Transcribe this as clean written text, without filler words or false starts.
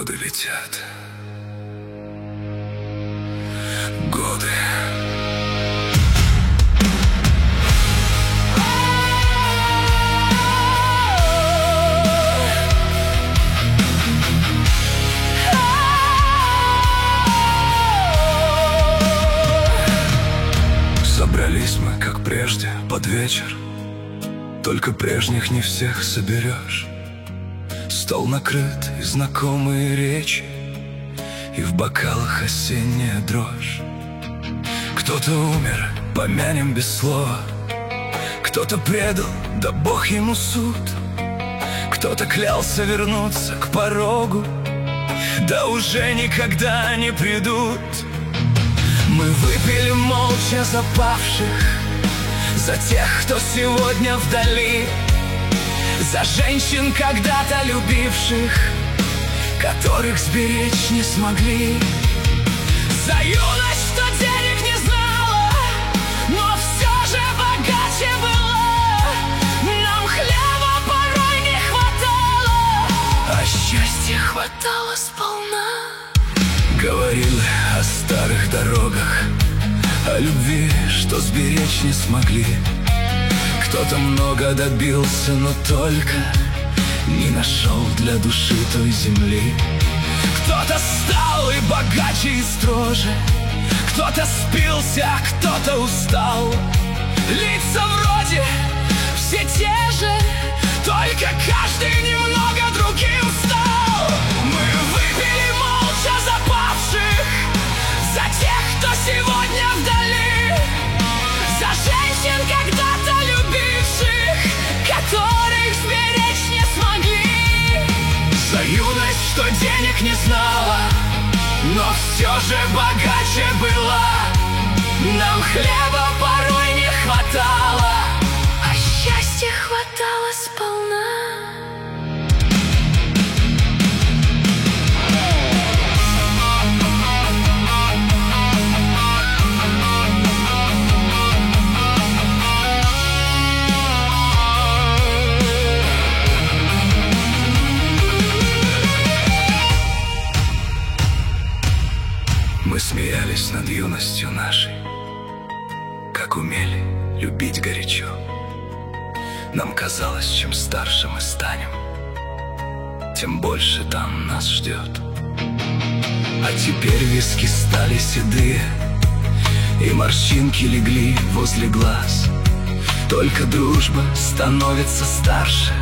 Годы летят, годы. Собрались мы, как прежде, под вечер. Только прежних не всех соберешь. Стол накрыт и знакомые речи, и в бокалах осенняя дрожь. Кто-то умер, помянем без слова. Кто-то предал, да Бог ему суд. Кто-то клялся вернуться к порогу, да уже никогда не придут. Мы выпили молча за павших, за тех, кто сегодня вдали, за женщин, когда-то любивших, которых сберечь не смогли. За юность, что денег не знала, но все же богаче была. Нам хлеба порой не хватало, а счастья хватало сполна. Говорили о старых дорогах, о любви, что сберечь не смогли. Кто-то много добился, но только не нашел для души той земли. Кто-то стал и богаче, и строже, кто-то спился, а кто-то устал. Лица вроде все те же, только каждый немного другим стал. Мы выпили молча за павших, за тех, кто сегодня вдали, за женщин, когда-то любивших, которых сберечь не смогли. За юность, что денег не знала, но все же богаче была. Нам хлеба порой не хватало, а счастья хватало сполна. Мы смеялись над юностью нашей, как умели любить горячо. Нам казалось, чем старше мы станем, тем больше там нас ждет. А теперь виски стали седые, и морщинки легли возле глаз. Только дружба становится старше,